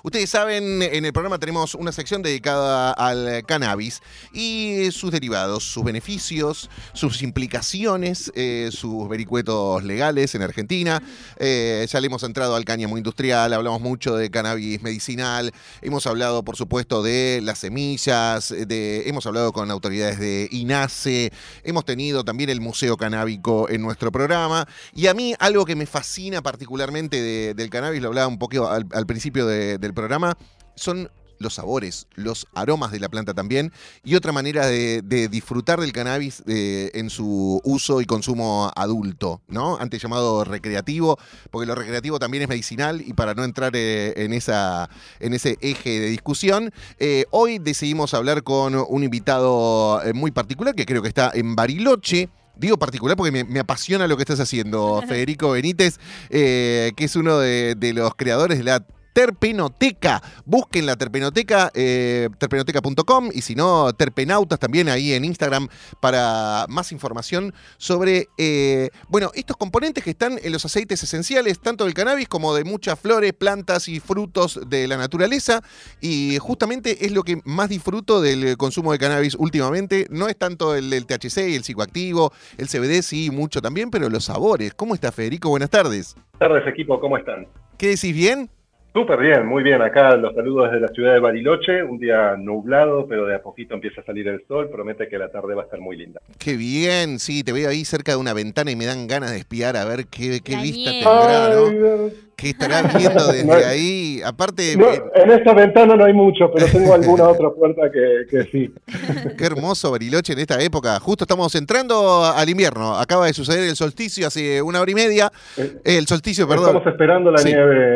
Ustedes saben, en el programa tenemos una sección dedicada al cannabis y sus derivados, sus beneficios, sus implicaciones, sus vericuetos legales en Argentina. Ya le hemos entrado al cáñamo industrial, hablamos mucho de cannabis medicinal, hemos hablado, por supuesto, de las semillas, hemos hablado con autoridades de INASE, hemos tenido también el Museo Canábico en nuestro programa. Y a mí algo que me fascina particularmente del cannabis, lo hablaba un poco al principio del programa, son los sabores, los aromas de la planta también, y otra manera de disfrutar del cannabis en su uso y consumo adulto, ¿no? Antes llamado recreativo, porque lo recreativo también es medicinal, y para no entrar en ese eje de discusión, hoy decidimos hablar con un invitado muy particular, que creo que está en Bariloche. Digo particular porque me apasiona lo que estás haciendo, Federico Benítez, que es uno de los creadores de la Terpenoteca. Busquen la Terpenoteca, terpenoteca.com, y si no, Terpenautas también ahí en Instagram para más información sobre estos componentes que están en los aceites esenciales, tanto del cannabis como de muchas flores, plantas y frutos de la naturaleza. Y justamente es lo que más disfruto del consumo de cannabis últimamente. No es tanto el THC y el psicoactivo, el CBD sí, mucho también, pero los sabores. ¿Cómo está, Federico? Buenas tardes. Buenas tardes, equipo, ¿cómo están? ¿Qué decís, bien? Súper bien, muy bien. Acá los saludos desde la ciudad de Bariloche, un día nublado, pero de a poquito empieza a salir el sol, promete que la tarde va a estar muy linda. Qué bien, sí, te veo ahí cerca de una ventana y me dan ganas de espiar a ver qué vista nieve. tendrá, ¿no? Ay, ¿Qué estará viendo desde no, ahí? Aparte, no, en esta ventana no hay mucho, pero tengo alguna otra puerta que sí. qué hermoso Bariloche en esta época. Justo estamos entrando al invierno. Acaba de suceder el solsticio hace una hora y media. El solsticio, perdón. Estamos esperando la Sí.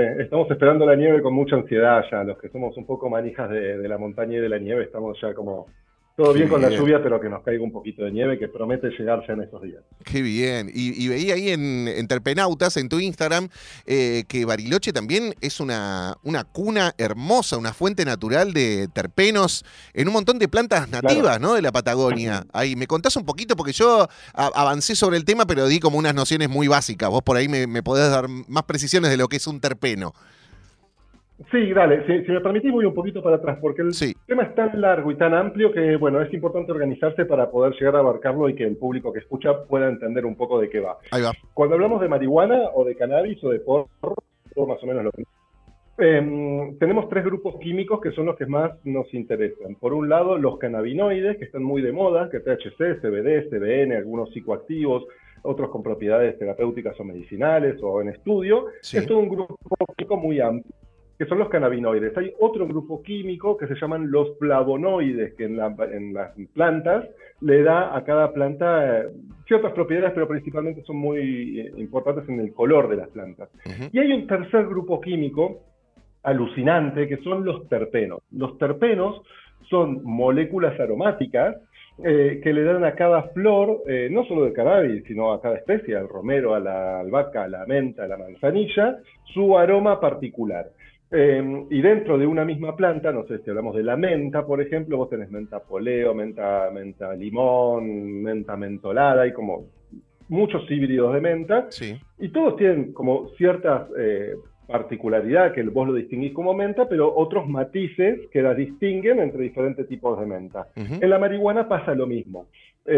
nieve con mucha ansiedad ya. Los que somos un poco manijas de la montaña y de la nieve, estamos ya como todo Qué bien con la bien. lluvia, pero que nos caiga un poquito de nieve, que promete llegarse en estos días. Qué bien. Y veía ahí en Terpenautas, en tu Instagram, que Bariloche también es una cuna hermosa, una fuente natural de terpenos en un montón de plantas nativas, ¿no? De la Patagonia. Ahí, ¿me contás un poquito? Porque yo avancé sobre el tema, pero di como unas nociones muy básicas. Vos por ahí me podés dar más precisiones de lo que es un terpeno. Sí, dale, si me permitís voy un poquito para atrás, porque el Sí. tema es tan largo y tan amplio que, bueno, es importante organizarse para poder llegar a abarcarlo y que el público que escucha pueda entender un poco de qué va. Ahí va. Cuando hablamos de marihuana o de cannabis o de porro, todo más o menos lo mismo. Tenemos tres grupos químicos que son los que más nos interesan. Por un lado, los cannabinoides, que están muy de moda, que THC, CBD, CBN, algunos psicoactivos, otros con propiedades terapéuticas o medicinales o en estudio. Sí. Es todo un grupo químico muy amplio, que son los cannabinoides. Hay otro grupo químico que se llaman los flavonoides, que en las plantas le da a cada planta ciertas propiedades, pero principalmente son muy importantes en el color de las plantas. Uh-huh. Y hay un tercer grupo químico alucinante, que son los terpenos. Los terpenos son moléculas aromáticas que le dan a cada flor, no solo del cannabis, sino a cada especie, al romero, a la albahaca, a la menta, a la manzanilla, su aroma particular. Y dentro de una misma planta, no sé si hablamos de la menta, por ejemplo, vos tenés menta poleo, menta limón, menta mentolada, hay como muchos híbridos de menta, Sí. y todos tienen como ciertas particularidad que vos lo distinguís como menta, pero otros matices que las distinguen entre diferentes tipos de menta. Uh-huh. En la marihuana pasa lo mismo.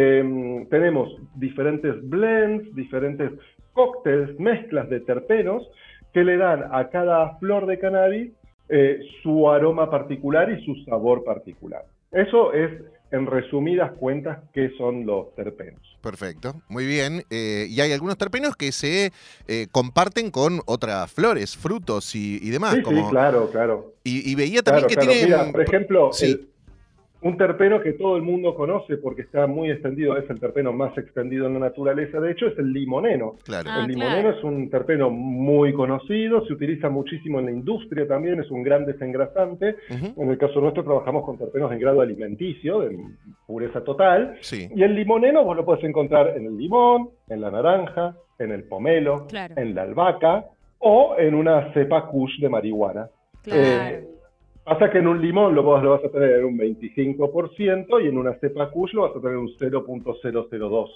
Tenemos diferentes blends, diferentes cócteles, mezclas de terpenos que le dan a cada flor de cannabis su aroma particular y su sabor particular. Eso es, en resumidas cuentas, qué son los terpenos. Perfecto, muy bien. Y hay algunos terpenos que se comparten con otras flores, frutos y demás. Sí, como... sí, claro. Y veía también que Claro. tiene... Mira, por ejemplo, sí. un terpeno que todo el mundo conoce porque está muy extendido, es el terpeno más extendido en la naturaleza, de hecho, es el limoneno. Claro. El limoneno es un terpeno muy conocido, se utiliza muchísimo en la industria también, es un gran desengrasante. Uh-huh. En el caso nuestro trabajamos con terpenos en grado alimenticio, de pureza total. Sí. Y el limoneno vos lo puedes encontrar en el limón, en la naranja, en el pomelo, Claro. en la albahaca o en una cepa kush de marihuana. Claro. Pasa que en un limón lo vas a tener un 25% y en una cepa kush lo vas a tener un 0.002.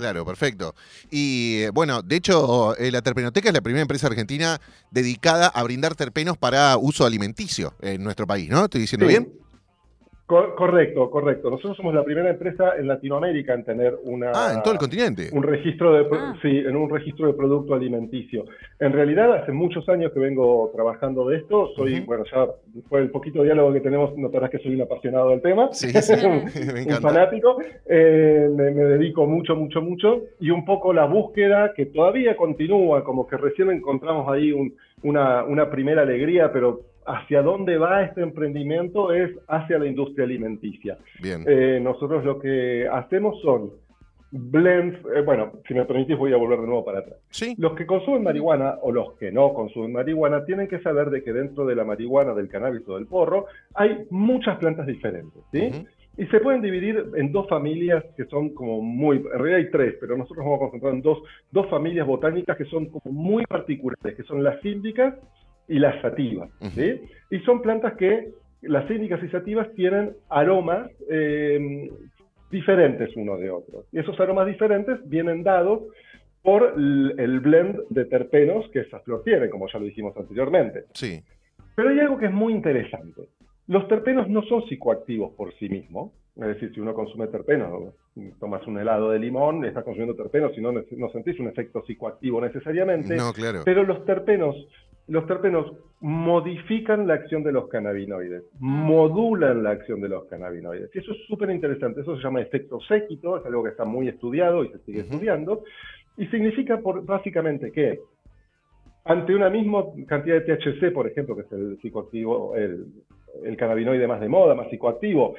Claro, perfecto. Y bueno, de hecho, la Terpenoteca es la primera empresa argentina dedicada a brindar terpenos para uso alimenticio en nuestro país, ¿no? ¿Estoy diciendo Sí, bien? correcto, correcto. Nosotros somos la primera empresa en Latinoamérica en tener Ah, en todo el continente. un registro de, Ah, sí, en un registro de producto alimenticio. En realidad, hace muchos años que vengo trabajando de esto. Ujú. Bueno, ya fue el poquito diálogo que tenemos, notarás que soy un apasionado del tema, Sí, sí, me un encanta. fanático. Me dedico mucho, mucho, mucho. Y un poco la búsqueda que todavía continúa, como que recién encontramos ahí una primera alegría, pero hacia dónde va este emprendimiento es hacia la industria alimenticia. Bien. Nosotros lo que hacemos son blends, bueno, si me permitís voy a volver de nuevo para atrás. Sí. Los que consumen marihuana o los que no consumen marihuana tienen que saber de que dentro de la marihuana, del cannabis o del porro, hay muchas plantas diferentes, ¿sí? Ujú. Y se pueden dividir en dos familias que son como muy, en realidad hay tres, pero nosotros vamos a concentrar en dos familias botánicas que son como muy particulares, que son las síndicas y las sativas, ¿sí? Y son plantas que, las síndicas y sativas tienen aromas diferentes uno de otro. Y esos aromas diferentes vienen dados por el blend de terpenos que esa flor tiene, como ya lo dijimos anteriormente. Sí. Pero hay algo que es muy interesante. Los terpenos no son psicoactivos por sí mismos. Es decir, si uno consume terpenos, tomas un helado de limón, estás consumiendo terpenos y no sentís un efecto psicoactivo necesariamente. No, claro. Pero los terpenos modifican la acción de los cannabinoides, modulan la acción de los cannabinoides. Y eso es súper interesante. Eso se llama efecto séquito, es algo que está muy estudiado y se sigue estudiando. Y significa básicamente que ante una misma cantidad de THC, por ejemplo, que es el psicoactivo, el cannabinoide más de moda, más psicoactivo,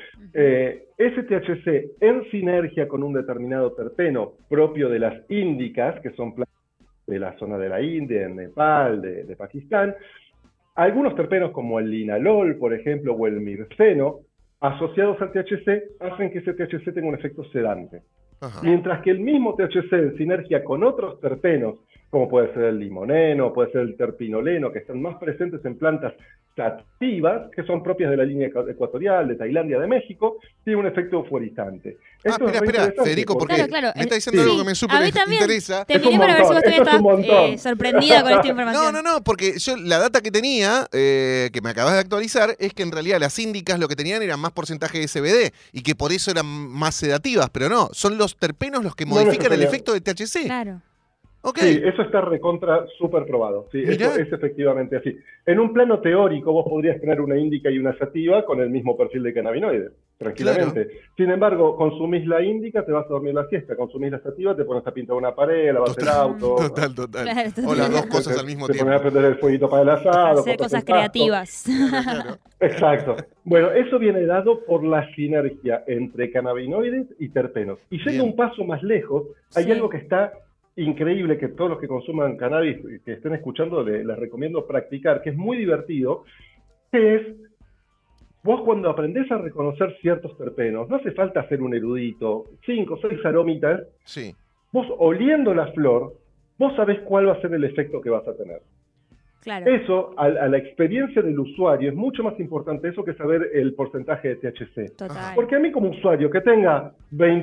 ese THC en sinergia con un determinado terpeno propio de las índicas, que son plantas de la zona de la India, de Nepal, de Pakistán, algunos terpenos como el linalol, por ejemplo, o el mirceno, asociados al THC, hacen que ese THC tenga un efecto sedante. Ajá. Mientras que el mismo THC en sinergia con otros terpenos, como puede ser el limoneno, puede ser el terpinoleno, que están más presentes en plantas sativas, que son propias de la línea ecuatorial, de Tailandia, de México, tiene un efecto euforizante. Esto es espera, Federico, porque claro, claro. me está diciendo algo que me súper a mí también. interesa. Te miré para ver si vos también Esto es un estabas montón. sorprendida con esta información. No, porque yo la data que tenía, que me acabas de actualizar, es que en realidad las síndicas lo que tenían eran más porcentaje de CBD y que por eso eran más sedativas, pero no, son los terpenos los que modifican el efecto de THC. Claro. Ok. Sí, eso está recontra súper probado. Sí, Mirá. eso es efectivamente así. En un plano teórico, vos podrías tener una índica y una sativa con el mismo perfil de cannabinoides, tranquilamente. Claro. Sin embargo, consumís la índica, te vas a dormir la siesta. Consumís la sativa, te pones a pintar una pared, a lavarte el auto. Total. Claro, O las dos cosas al mismo te tiempo. pones a prender el fueguito para el asado. Hacer cortás cosas el pasto. creativas. Claro. Exacto. Bueno, eso viene dado por la sinergia entre cannabinoides y terpenos. Y yendo Bien. un paso más lejos, hay Sí. algo que está increíble, que todos los que consuman cannabis, que estén escuchando, les recomiendo practicar, que es muy divertido, que es, vos cuando aprendés a reconocer ciertos terpenos, no hace falta ser un erudito, 5 o 6 aromitas, Sí. vos oliendo la flor, vos sabés cuál va a ser el efecto que vas a tener. Claro. Eso, a la experiencia del usuario, es mucho más importante eso que saber el porcentaje de THC. Total. Porque a mí como usuario que tenga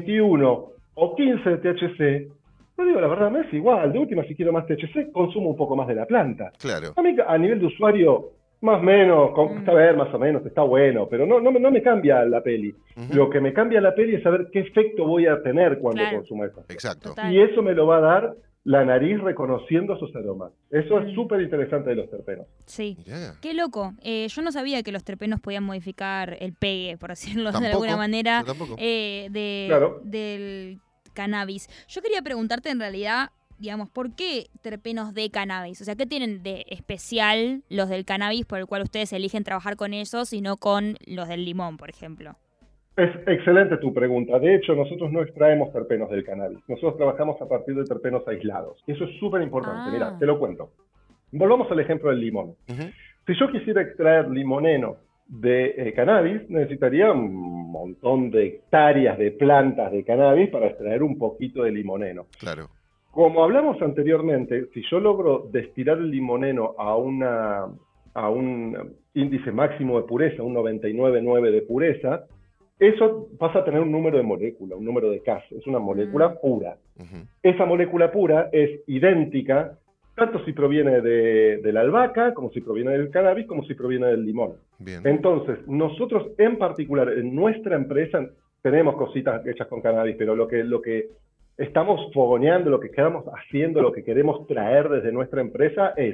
21 o 15 de THC, no digo la verdad, me es igual. De última, si quiero más THC, consumo un poco más de la planta. Claro. A mí, a nivel de usuario, más o menos, está bien, más o menos, está bueno, pero no me cambia la peli. Ujú. Lo que me cambia la peli es saber qué efecto voy a tener cuando Claro. consuma eso. Exacto. Total. Y eso me lo va a dar la nariz reconociendo esos aromas. Eso es súper interesante de los terpenos. Sí. Mirá. Qué loco. Yo no sabía que los terpenos podían modificar el pegue, por decirlo de Tampoco, alguna manera, yo tampoco. Claro. del cannabis. Yo quería preguntarte en realidad, digamos, ¿por qué terpenos de cannabis? O sea, ¿qué tienen de especial los del cannabis por el cual ustedes eligen trabajar con esos y no con los del limón, por ejemplo? Es excelente tu pregunta. De hecho, nosotros no extraemos terpenos del cannabis. Nosotros trabajamos a partir de terpenos aislados. Y eso es súper importante. Ah. Mira, te lo cuento. Volvamos al ejemplo del limón. Ujú. Si yo quisiera extraer limoneno de cannabis, necesitaría un montón de hectáreas de plantas de cannabis para extraer un poquito de limoneno. Claro. Como hablamos anteriormente, si yo logro destilar el limoneno a un índice máximo de pureza, un 99,9 de pureza, eso pasa a tener un número de molécula, un número de Cas, es una molécula pura. Ujú. Esa molécula pura es idéntica tanto si proviene de la albahaca, como si proviene del cannabis, como si proviene del limón. Bien. Entonces, nosotros en particular, en nuestra empresa, tenemos cositas hechas con cannabis, pero lo que estamos fogoneando, lo que estamos haciendo, lo que queremos traer desde nuestra empresa es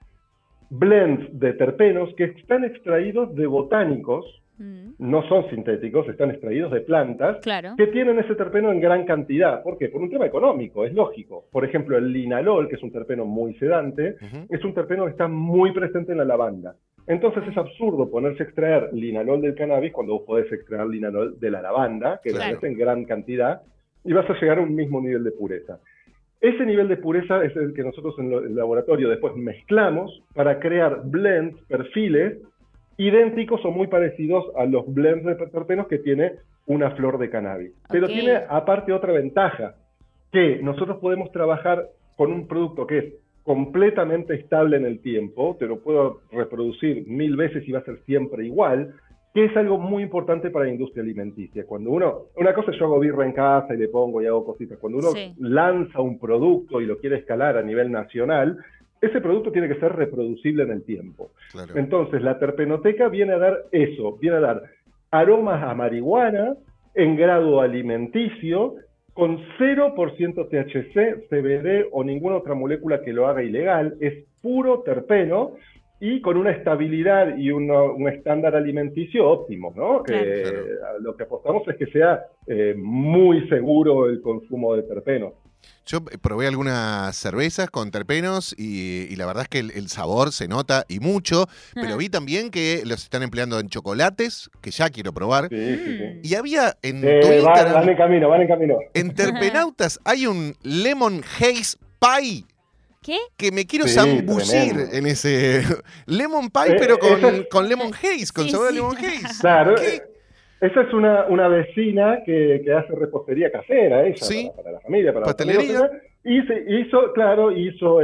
blends de terpenos que están extraídos de botánicos, no son sintéticos, están extraídos de plantas, Claro. que tienen ese terpeno en gran cantidad. ¿Por qué? Por un tema económico, es lógico. Por ejemplo, el linalol, que es un terpeno muy sedante, Ujú. es un terpeno que está muy presente en la lavanda. Entonces es absurdo ponerse a extraer linalol del cannabis cuando vos podés extraer linalol de la lavanda, que Claro. lo tenés en gran cantidad, y vas a llegar a un mismo nivel de pureza. Ese nivel de pureza es el que nosotros en el laboratorio después mezclamos para crear blends, perfiles, idénticos o muy parecidos a los blends de terpenos que tiene una flor de cannabis. Pero Ok. tiene aparte otra ventaja, que nosotros podemos trabajar con un producto que es completamente estable en el tiempo, te lo puedo reproducir 1000 veces y va a ser siempre igual, que es algo muy importante para la industria alimenticia. Cuando una cosa es yo hago birra en casa y le pongo y hago cositas, cuando uno Sí. lanza un producto y lo quiere escalar a nivel nacional, ese producto tiene que ser reproducible en el tiempo. Claro. Entonces, la terpenoteca viene a dar eso, viene a dar aromas a marihuana en grado alimenticio, con 0% THC, CBD o ninguna otra molécula que lo haga ilegal, es puro terpeno y con una estabilidad y un estándar alimenticio óptimo, ¿no? Claro. Lo que apostamos es que sea muy seguro el consumo de terpenos. Yo probé algunas cervezas con terpenos y la verdad es que el sabor se nota y mucho, pero vi también que los están empleando en chocolates, que ya quiero probar. Sí, sí, sí. Y había en tu Van Instagram, en camino, van en camino. en Terpenautas, hay un Lemon Haze Pie ¿Qué? que me quiero Sí, zambucir tremendo. en ese Lemon Pie, pero esa es- con Lemon Haze, con Sí, sabor a sí. Lemon Haze. Claro, ¿Qué? esa es una vecina que hace repostería casera, ella, Sí. para la familia, para los Pastelería. amigos, y hizo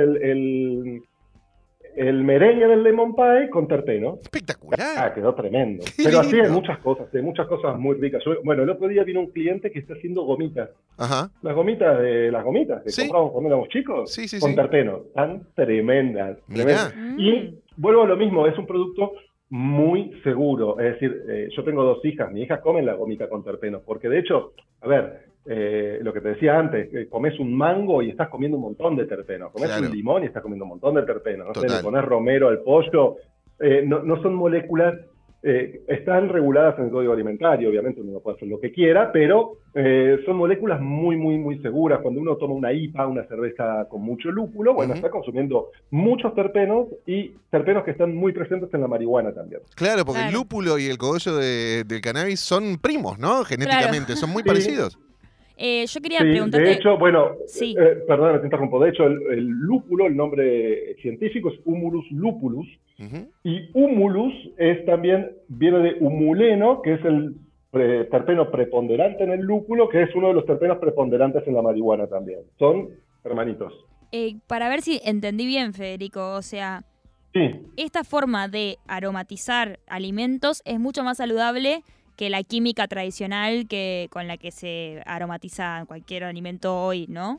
el merengue del lemon pie con terpeno. Espectacular. Quedó tremendo. Qué Pero así lindo. hay muchas cosas muy ricas. Bueno, el otro día vino un cliente que está haciendo gomitas. Ajá. Las gomitas que Sí. compramos cuando éramos chicos, Sí, sí, con sí. terpeno. Están tremendas. Mirá. tremendas. Y vuelvo a lo mismo, es un producto muy seguro. Es decir, yo tengo 2 hijas, mis hijas comen la gomita con terpenos, porque de hecho, a ver, lo que te decía antes, comes un mango y estás comiendo un montón de terpenos, comes Claro. un limón y estás comiendo un montón de terpenos, no sé, Total. le pones romero al pollo, no son moléculas, están reguladas en el código alimentario, obviamente uno puede hacer lo que quiera, pero son moléculas muy, muy, muy seguras. Cuando uno toma una IPA, una cerveza con mucho lúpulo, bueno, Ujú. está consumiendo muchos terpenos y terpenos que están muy presentes en la marihuana también. Claro, porque el Claro. lúpulo y el cogollo del cannabis son primos, ¿no? Genéticamente, son muy Sí. parecidos. Yo quería Sí, preguntarte. de hecho, bueno, Sí. perdón, te interrumpo. De hecho, el lúpulo, el nombre científico es Humulus lupulus, Ujú. y humulus viene de humuleno, que es el terpeno preponderante en el lúpulo, que es uno de los terpenos preponderantes en la marihuana también. Son hermanitos. Para ver si entendí bien, Federico, o sea, Sí, esta forma de aromatizar alimentos es mucho más saludable que la química tradicional con la que se aromatiza cualquier alimento hoy, ¿no?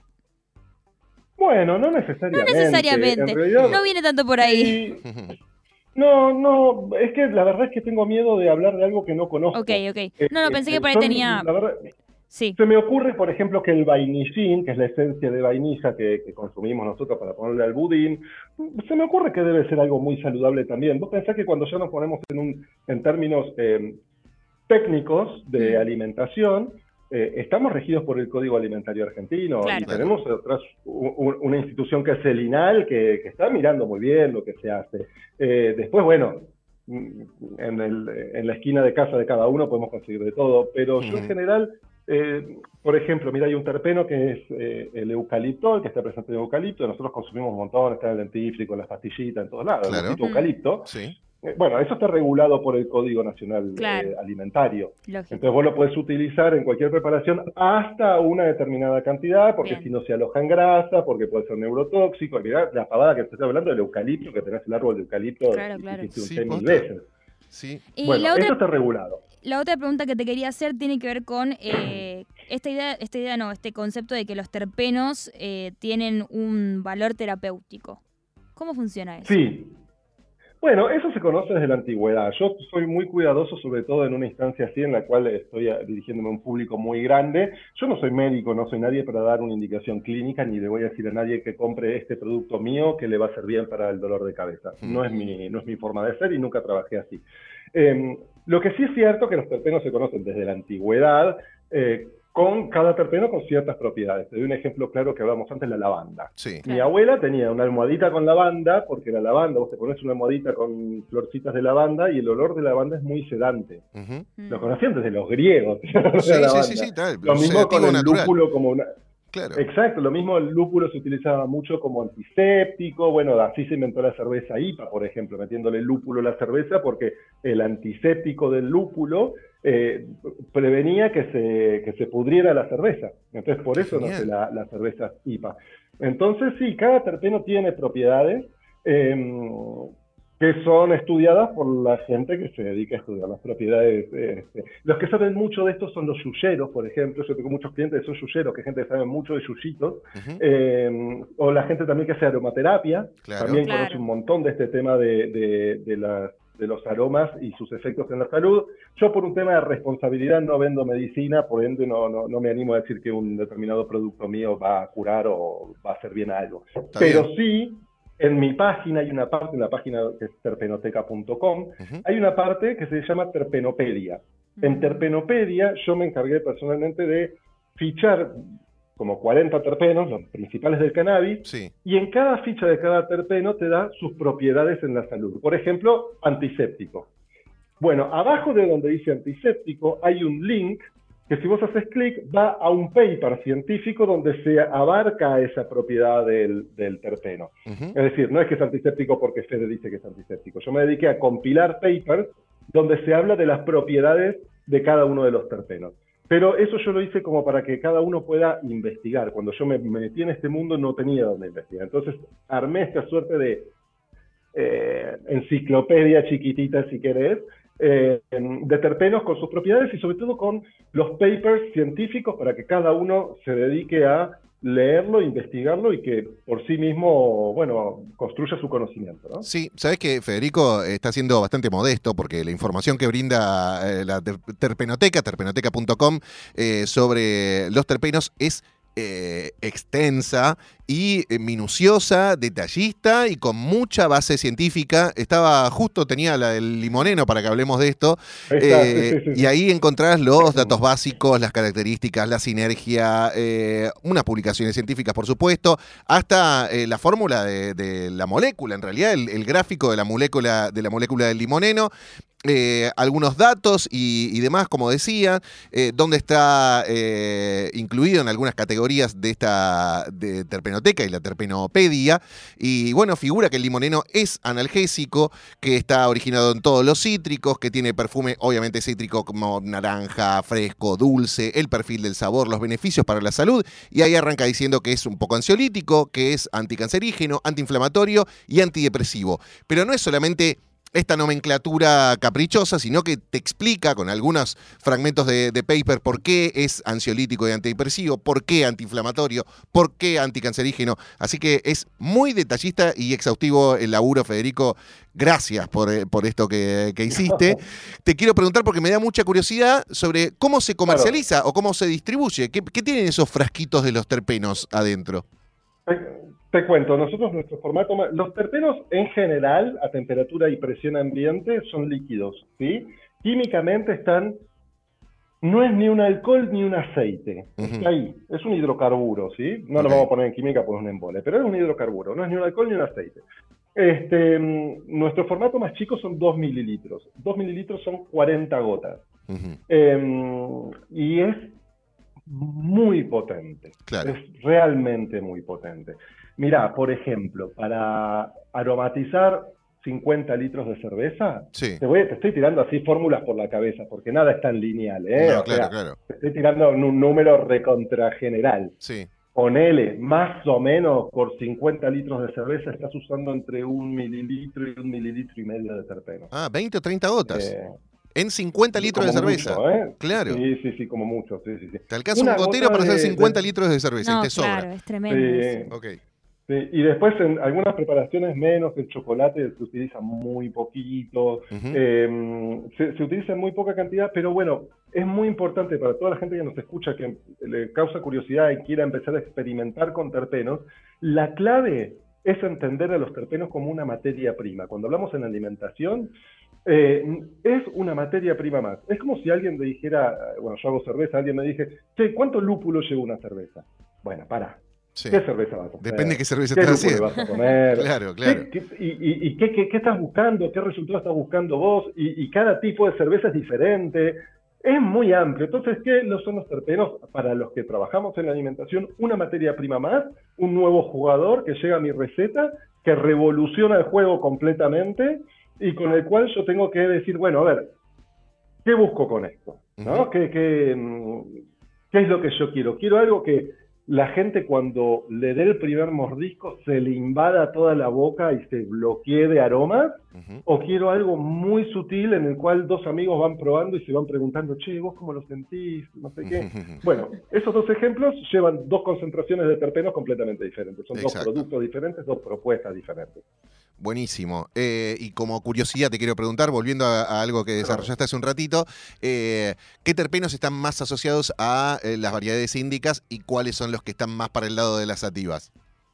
bueno, no No necesariamente. necesariamente, En realidad, no viene tanto por ahí. sí. No, es que la verdad es que tengo miedo de hablar de algo que no conozco. Ok. No, pensé que por ahí Son, tenía... la verdad, Sí, se me ocurre, por ejemplo, que el vainillín, que es la esencia de vainilla que consumimos nosotros para ponerle al budín, se me ocurre que debe ser algo muy saludable también. Vos pensás que cuando ya nos ponemos en términos técnicos de alimentación, estamos regidos por el Código Alimentario Argentino Claro. y tenemos detrás una institución que es el INAL que está mirando muy bien lo que se hace. Después, bueno, en la esquina de casa de cada uno podemos conseguir de todo, pero yo en general, por ejemplo, mira, hay un terpeno que es el eucalipto, que está presente en el eucalipto, nosotros consumimos un montón, está en el dentífrico, en las pastillitas, en todos lados, Claro. el eucalipto. Sí. Bueno, eso está regulado por el Código Nacional Claro. Alimentario. lógico. Entonces vos lo podés utilizar en cualquier preparación hasta una determinada cantidad, porque Bien. si no se aloja en grasa, porque puede ser neurotóxico. Mirá la pavada que te estoy hablando del eucalipto, que tenés el árbol de eucalipto Claro, y claro. hiciste un Sí, té 1000 posta. veces. Sí. Y Bueno, la otra... eso está regulado. la otra pregunta que te quería hacer tiene que ver con este concepto de que los terpenos tienen un valor terapéutico. ¿Cómo funciona eso? Sí. Bueno, eso se conoce desde la antigüedad. Yo soy muy cuidadoso, sobre todo en una instancia así en la cual estoy dirigiéndome a un público muy grande. Yo no soy médico, no soy nadie para dar una indicación clínica, ni le voy a decir a nadie que compre este producto mío que le va a ser bien para el dolor de cabeza. No es mi forma de ser y nunca trabajé así. Lo que sí es cierto que los terpenos se conocen desde la antigüedad, con cada terpeno con ciertas propiedades. Te doy un ejemplo claro que hablamos antes, la lavanda. Sí. Mi abuela tenía una almohadita con lavanda, porque la lavanda, vos te pones una almohadita con florcitas de lavanda y el olor de lavanda es muy sedante. Lo conocían desde los griegos. Sí, tal. Lo mismo con el lúpulo como una... Claro. Exacto, lo mismo el lúpulo se utilizaba mucho como antiséptico, bueno, así se inventó la cerveza IPA, por ejemplo, metiéndole lúpulo a la cerveza, porque el antiséptico del lúpulo prevenía que se pudriera la cerveza. Entonces, por eso nace la cerveza IPA. Entonces, sí, cada terpeno tiene propiedades que son estudiadas por la gente que se dedica a estudiar las propiedades. Los que saben mucho de esto son los yuyeros, por ejemplo. Yo tengo muchos clientes que son yuyeros, que gente que sabe mucho de yuyitos. O la gente también que hace aromaterapia. También conoce un montón de este tema de los aromas y sus efectos en la salud. Yo, por un tema de responsabilidad, no vendo medicina, por ende no me animo a decir que un determinado producto mío va a curar o va a hacer bien a algo. Pero sí, en mi página hay una parte, en la página que es terpenoteca.com, hay una parte que se llama Terpenopedia. En Terpenopedia yo me encargué personalmente de fichar como 40 terpenos, los principales del cannabis, y en cada ficha de cada terpeno te da sus propiedades en la salud. Por ejemplo, antiséptico. Bueno, abajo de donde dice antiséptico hay un link que si vos haces clic va a un paper científico donde se abarca esa propiedad del terpeno. Es decir, no es que es antiséptico porque Fede dice que es antiséptico. Yo me dediqué a compilar papers donde se habla de las propiedades de cada uno de los terpenos. Pero eso yo lo hice como para que cada uno pueda investigar. Cuando yo me metí en este mundo no tenía dónde investigar. Entonces armé esta suerte de enciclopedia chiquitita, si querés, de terpenos con sus propiedades y sobre todo con los papers científicos para que cada uno se dedique a leerlo, investigarlo y que por sí mismo, bueno, construya su conocimiento, ¿no? Sí, sabes que Federico está siendo bastante modesto porque la información que brinda la Terpenoteca, terpenoteca.com, sobre los terpenos es extensa y minuciosa, detallista y con mucha base científica. Tenía la del limoneno para que hablemos de esto, y ahí encontrás los datos básicos, las características, la sinergia, unas publicaciones científicas por supuesto, hasta la fórmula de la molécula, en realidad el gráfico de la molécula del limoneno. Algunos datos y demás, como decía, donde está incluido en algunas categorías de esta de Terpenoteca y la Terpenopedia. Y bueno, figura que el limoneno es analgésico, que está originado en todos los cítricos, que tiene perfume obviamente cítrico como naranja, fresco, dulce, el perfil del sabor, los beneficios para la salud. Y ahí arranca diciendo que es un poco ansiolítico, que es anticancerígeno, antiinflamatorio y antidepresivo. Pero no es solamente esta nomenclatura caprichosa, sino que te explica con algunos fragmentos de paper por qué es ansiolítico y antidepresivo, por qué antiinflamatorio, por qué anticancerígeno. Así que es muy detallista y exhaustivo el laburo, Federico. Gracias por esto que hiciste. Te quiero preguntar, porque me da mucha curiosidad, sobre cómo se comercializa o cómo se distribuye. ¿Qué tienen esos frasquitos de los terpenos adentro? Te cuento, nuestro formato, los terpenos en general, a temperatura y presión ambiente, son líquidos, ¿sí? Químicamente no es ni un alcohol ni un aceite, está ahí, es un hidrocarburo, ¿sí? No lo vamos a poner en química por un embole, pero es un hidrocarburo, no es ni un alcohol ni un aceite. Nuestro formato más chico son 2 mililitros, 2 mililitros son 40 gotas, y es muy potente, es realmente muy potente. Mirá, por ejemplo, para aromatizar 50 litros de cerveza, te estoy tirando así fórmulas por la cabeza, porque nada es tan lineal, ¿eh? No, claro. Te estoy tirando un número recontrageneral. Ponele, más o menos, por 50 litros de cerveza estás usando entre 1 mililitro y 1,5 mililitros de terpeno. 20 o 30 gotas. En 50 litros de Como cerveza. mucho, ¿eh? Claro. Sí, como mucho. Sí. Te alcanza Una un gotero gota para hacer de- 50 litros de cerveza No, y te sobra. claro, es tremendo. Sí. eso. Ok. Sí, y después en algunas preparaciones menos, el chocolate se utiliza muy poquito, Ujú. se utiliza en muy poca cantidad, pero bueno, es muy importante para toda la gente que nos escucha, que le causa curiosidad y quiera empezar a experimentar con terpenos, la clave es entender a los terpenos como una materia prima. Cuando hablamos en alimentación, es una materia prima más. Es como si alguien me dijera, bueno, yo hago cerveza, alguien me dije, che, ¿cuánto lúpulo lleva una cerveza? Bueno, para. Sí. ¿Qué cerveza vas a hacer? Depende de qué cerveza ¿Qué estás lúpulo le haciendo. vas a poner? Claro, claro. ¿Qué estás buscando? ¿Qué resultado estás buscando vos? Y cada tipo de cerveza es diferente. Es muy amplio. Entonces, ¿qué son los terpenos? Para los que trabajamos en la alimentación, una materia prima más, un nuevo jugador que llega a mi receta, que revoluciona el juego completamente y con el cual yo tengo que decir, bueno, a ver, ¿qué busco con esto? ¿No? Ujú. ¿Qué es lo que yo quiero? Quiero algo que la gente cuando le dé el primer mordisco se le invada toda la boca y se bloquee de aromas, Ujú. o quiero algo muy sutil en el cual dos amigos van probando y se van preguntando, che, ¿vos cómo lo sentís? No sé qué. Bueno, esos dos ejemplos llevan dos concentraciones de terpenos completamente diferentes. Son dos Exacto. productos diferentes, dos propuestas diferentes. Buenísimo. Y como curiosidad te quiero preguntar, volviendo a algo que desarrollaste hace un ratito, ¿qué terpenos están más asociados a las variedades índicas y cuáles son los que están más para el lado de las sativas?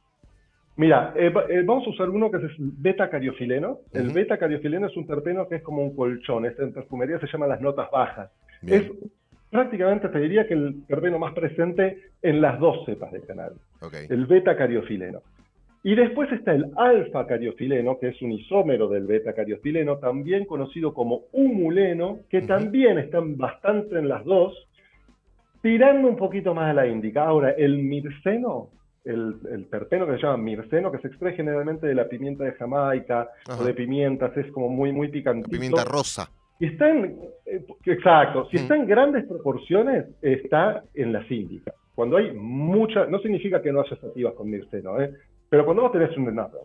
Mira, vamos a usar uno que es el beta-cariofileno. El Ujú. beta-cariofileno es un terpeno que es como un colchón. En perfumería se llama las notas bajas. Bien. Es prácticamente, te diría que el terpeno más presente en las dos cepas de cannabis. Ok. El beta-cariofileno. Y después está el alfa-cariofileno, que es un isómero del beta-cariofileno, también conocido como humuleno, que Ujú. también están bastante en las dos, tirando un poquito más a la índica. Ahora, el mirceno, el terpeno que se llama mirceno, que se extrae generalmente de la pimienta de Jamaica Ajá. o de pimientas, es como muy La picantito. pimienta rosa. Y está exacto, si Mm. está en grandes proporciones, está en las índicas. Cuando hay mucha, no significa que no haya sativas con mirceno, pero cuando vos tenés un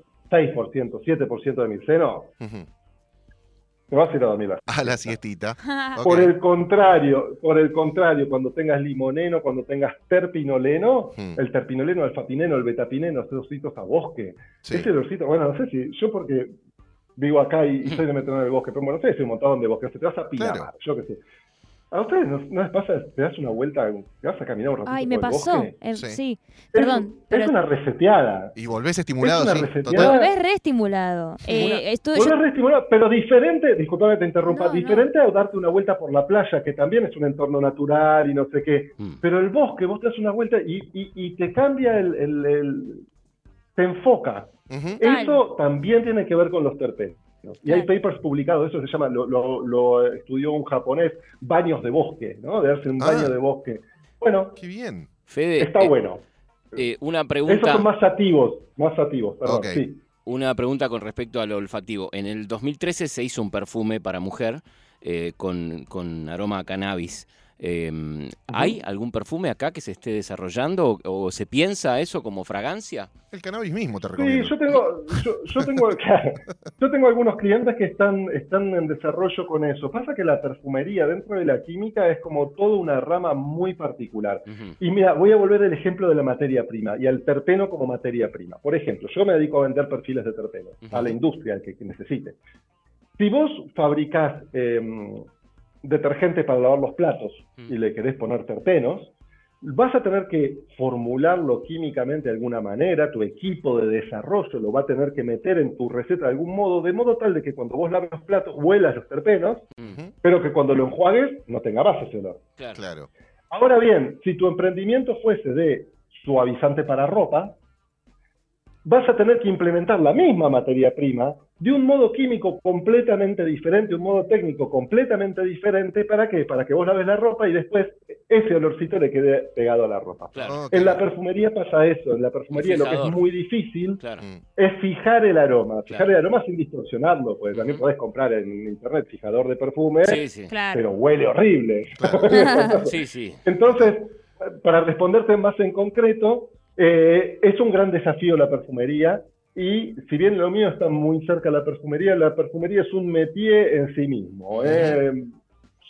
6%, 7% de mirceno, Ujú. te vas a ir a dormir. A la siestita. Ok. Por el contrario, cuando tengas limoneno, cuando tengas terpinoleno, Mm. el terpinoleno, el alfapineno, el betapineno, esos olorcitos a bosque, Sí. ese olorcito, bueno, no sé si, yo porque vivo acá y soy de meterme en el bosque, pero bueno, no sé si hay un montón de bosques, te vas a pilar, Claro. yo qué sé. ¿A ustedes no les pasa, te das una vuelta, te vas a caminar un ratito Ay, me por el pasó. bosque? Sí. Sí, perdón. Es Pero una reseteada. Y volvés estimulado, Es una sí. reseteada. Total. volvés reestimulado. Volvés reestimulado, pero diferente, disculpame que te interrumpa, No, diferente a darte una vuelta por la playa, que también es un entorno natural y no sé qué. Pero el bosque, vos te das una vuelta y te cambia te enfoca. Ujú. Eso también tiene que ver con los terpenos. Y hay papers publicados, eso se llama, lo estudió un japonés, baños de bosque, ¿no? De darse un baño de bosque. Bueno, Qué bien. Fede, está bueno. una Esos pregunta. son más sativos, perdón, Ok. sí. Una pregunta con respecto al olfativo. En el 2013 se hizo un perfume para mujer con aroma a cannabis. ¿Hay algún perfume acá que se esté desarrollando o se piensa eso como fragancia? El cannabis mismo te Sí, recomiendo. yo tengo algunos clientes que están en desarrollo con eso. Pasa que la perfumería dentro de la química es como toda una rama muy particular. Ujú. Y mira, voy a volver al ejemplo de la materia prima y al terpeno como materia prima. Por ejemplo, yo me dedico a vender perfiles de terpenos a la industria, al que necesite. Si vos fabricás detergente para lavar los platos y le querés poner terpenos, vas a tener que formularlo químicamente de alguna manera, tu equipo de desarrollo lo va a tener que meter en tu receta de algún modo, de modo tal de que cuando vos laves los platos huelas los terpenos, Ujú. pero que cuando lo enjuagues no tenga más ese olor. Claro. Ahora bien, si tu emprendimiento fuese de suavizante para ropa, vas a tener que implementar la misma materia prima de un modo químico completamente diferente, un modo técnico completamente diferente. ¿Para qué? Para que vos laves la ropa y después ese olorcito le quede pegado a la ropa. Claro. Ok. En la perfumería pasa eso. En la perfumería lo que es fijador. muy difícil Claro. Mm. es fijar el aroma. Fijar Claro. el aroma sin distorsionarlo, porque también podés comprar en internet fijador de perfume, Sí, sí. Claro. pero huele horrible. Claro. Sí, sí. Entonces, para responderte más en concreto, es un gran desafío la perfumería y si bien lo mío está muy cerca de la perfumería es un métier en sí mismo.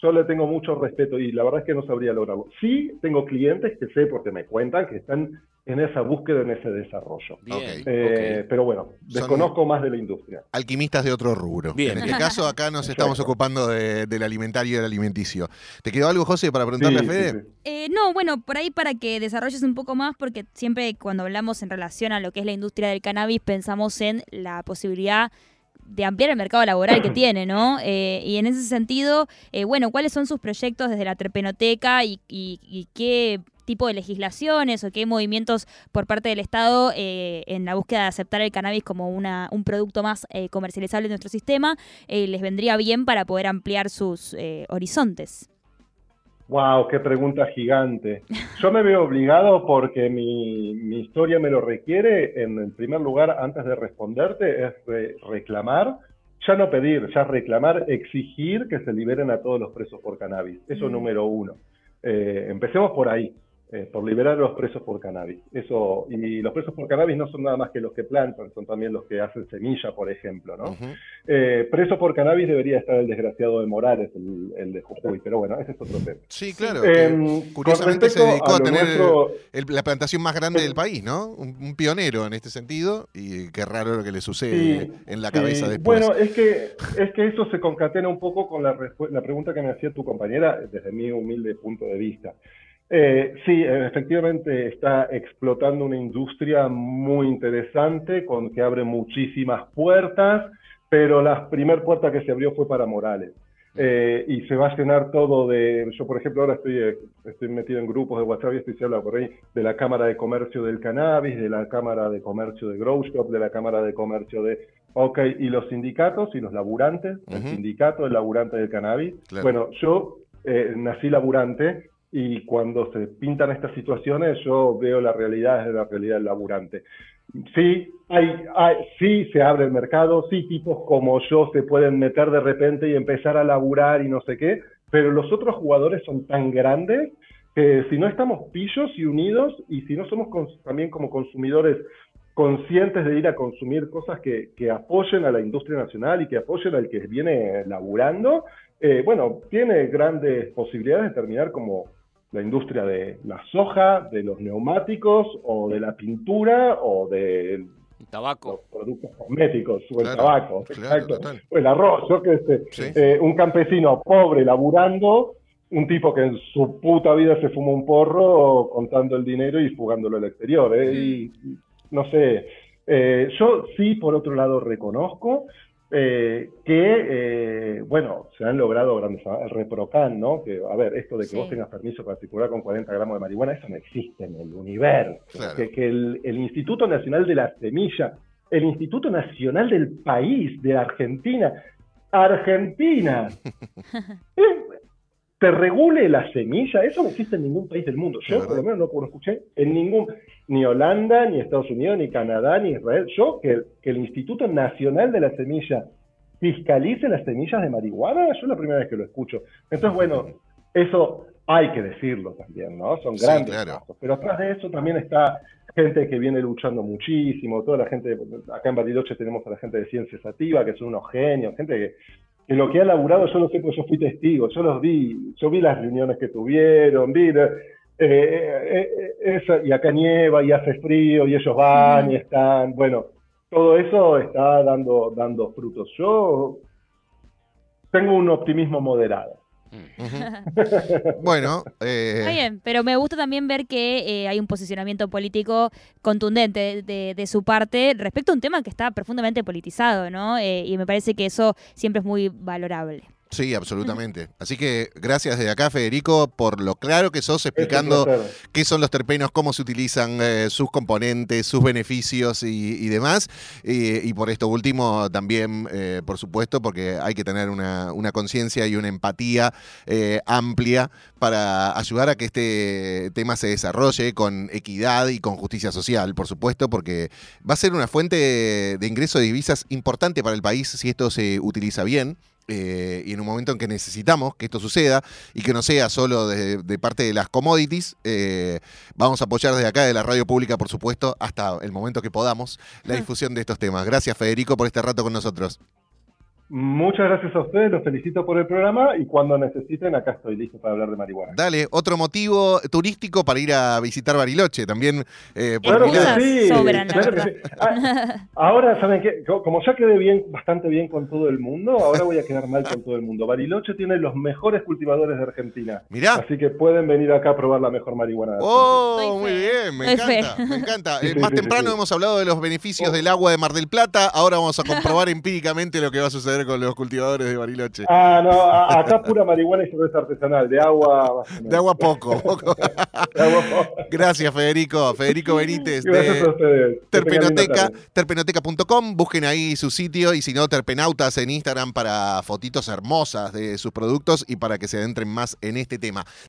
yo le tengo mucho respeto y la verdad es que no sabría lograrlo. Sí, tengo clientes que sé porque me cuentan que están en esa búsqueda, en ese desarrollo. Bien, Ok. Pero bueno, desconozco más de la industria. Alquimistas de otro rubro. Bien. En este caso, acá nos estamos Exacto. ocupando del alimentario y del alimenticio. ¿Te quedó algo, José, para preguntarle Sí, a Fede? sí, sí. No, bueno, por ahí para que desarrolles un poco más, porque siempre cuando hablamos en relación a lo que es la industria del cannabis, pensamos en la posibilidad de ampliar el mercado laboral que tiene, ¿no? Y en ese sentido, bueno, ¿cuáles son sus proyectos desde la terpenoteca y qué tipo de legislaciones o qué movimientos por parte del Estado en la búsqueda de aceptar el cannabis como un producto más comercializable en nuestro sistema les vendría bien para poder ampliar sus horizontes? Wow, qué pregunta gigante. Yo me veo obligado porque mi historia me lo requiere. En primer lugar, antes de responderte, es reclamar, ya no pedir, ya reclamar, exigir que se liberen a todos los presos por cannabis. Eso número uno. Empecemos por ahí. Por liberar a los presos por cannabis. Eso, y los presos por cannabis no son nada más que los que plantan, son también los que hacen semilla, por ejemplo, ¿no? Ujú. Preso por cannabis debería estar el desgraciado de Morales, el de Jujuy, pero bueno, ese es otro tema. Sí, claro. Con Curiosamente se respecto dedicó a lo tener nuestro, la plantación más grande del país, ¿no? Un pionero en este sentido, y qué raro lo que le sucede sí, en la sí. cabeza después. Bueno, es que eso se concatena un poco con la pregunta que me hacía tu compañera desde mi humilde punto de vista. Sí, efectivamente está explotando una industria muy interesante que abre muchísimas puertas, pero la primera puerta que se abrió fue para Morales. Y se va a llenar todo yo por ejemplo ahora estoy metido en grupos de WhatsApp y se habla por ahí de la Cámara de Comercio del Cannabis, de la Cámara de Comercio de Grow Shop, de la Cámara de Comercio de... Ok, y los sindicatos y los laburantes, el sindicato, el laburante del cannabis. Claro. Bueno, yo nací laburante y cuando se pintan estas situaciones yo veo la realidad desde la realidad del laburante. Sí, sí se abre el mercado, sí tipos como yo se pueden meter de repente y empezar a laburar y no sé qué, pero los otros jugadores son tan grandes que si no estamos pillos y unidos y si no somos también como consumidores conscientes de ir a consumir cosas que apoyen a la industria nacional y que apoyen al que viene laburando, bueno, tiene grandes posibilidades de terminar como la industria de la soja, de los neumáticos, o de la pintura, o de Tabaco. los productos cosméticos, o el Claro, tabaco, claro, exacto, total. o el arroz, yo qué sé. Sí. Un campesino pobre laburando, un tipo que en su puta vida se fuma un porro contando el dinero y fugándolo al exterior. Y no sé, yo sí, por otro lado, reconozco que, bueno, se han logrado grandes, el ReproCan, ¿no? Que, a ver, esto de que vos tengas permiso para circular con 40 gramos de marihuana, eso no existe en el universo. Claro. Que el Instituto Nacional de la Semilla, el Instituto Nacional del país, de Argentina, te regule la semilla, eso no existe en ningún país del mundo. Yo, por lo menos, no escuché en ningún, ni Holanda, ni Estados Unidos, ni Canadá, ni Israel. Yo, que el Instituto Nacional de la Semilla fiscalice las semillas de marihuana, yo es la primera vez que lo escucho. Entonces, bueno, eso hay que decirlo también, ¿no? Son grandes pasos. Pero atrás de eso también está gente que viene luchando muchísimo, toda la gente, acá en Bariloche tenemos a la gente de Ciencia Sativa, que son unos genios, gente que lo que ha laburado, yo lo sé porque yo fui testigo, yo vi las reuniones que tuvieron, y acá nieva y hace frío y ellos van y están, bueno, todo eso está dando frutos. Yo tengo un optimismo moderado. Bueno, está bien, pero me gusta también ver que hay un posicionamiento político contundente de su parte respecto a un tema que está profundamente politizado, ¿no? Y me parece que eso siempre es muy valorable. Sí, absolutamente. Así que gracias desde acá, Federico, por lo claro que sos explicando qué son los terpenos, cómo se utilizan sus componentes, sus beneficios y demás. Y por esto último también, por supuesto, porque hay que tener una conciencia y una empatía amplia para ayudar a que este tema se desarrolle con equidad y con justicia social, por supuesto, porque va a ser una fuente de ingreso de divisas importante para el país si esto se utiliza bien. Y en un momento en que necesitamos que esto suceda y que no sea solo de parte de las commodities, vamos a apoyar desde acá de la radio pública, por supuesto, hasta el momento que podamos, la difusión de estos temas. Gracias, Federico, por este rato con nosotros. Muchas gracias a ustedes, los felicito por el programa y cuando necesiten, acá estoy listo para hablar de marihuana. Dale, otro motivo turístico para ir a visitar Bariloche también. Claro que Excusas sí, sobran, la claro que verdad. sí. Ahora, ¿saben qué? Como ya quedé bastante bien con todo el mundo, ahora voy a quedar mal con todo el mundo. Bariloche tiene los mejores cultivadores de Argentina. Mirá. Así que pueden venir acá a probar la mejor marihuana de Argentina. Oh, Doy muy fe. bien, me Doy fe. encanta, me encanta. Sí, sí, Más sí, temprano sí. hemos hablado de los beneficios del agua de Mar del Plata, ahora vamos a comprobar empíricamente lo que va a suceder con los cultivadores de Bariloche. No, acá pura marihuana y cerveza artesanal, de agua más o menos. De agua poco. De agua poco. Gracias, Federico. Federico Benítez Gracias a de ustedes. Que tengan linda Terpenoteca, tarde. terpenoteca.com. Busquen ahí su sitio y si no, Terpenautas en Instagram para fotitos hermosas de sus productos y para que se adentren más en este tema.